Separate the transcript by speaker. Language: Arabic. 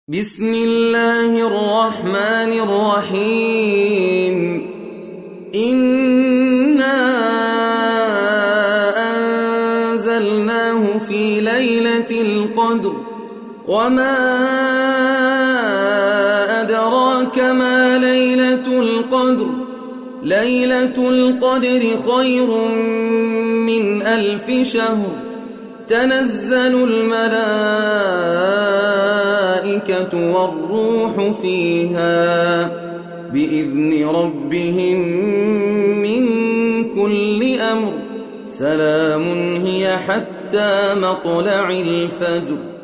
Speaker 1: بسم الله الرحمن الرحيم إنا أنزلناه في ليلة القدر وما أدراك ما ليلة القدر ليلة القدر خير من 1000 شهر تنزل الملائكة والروح فيها بإذن ربهم من كل أمر سلام هي حتى مطلع الفجر.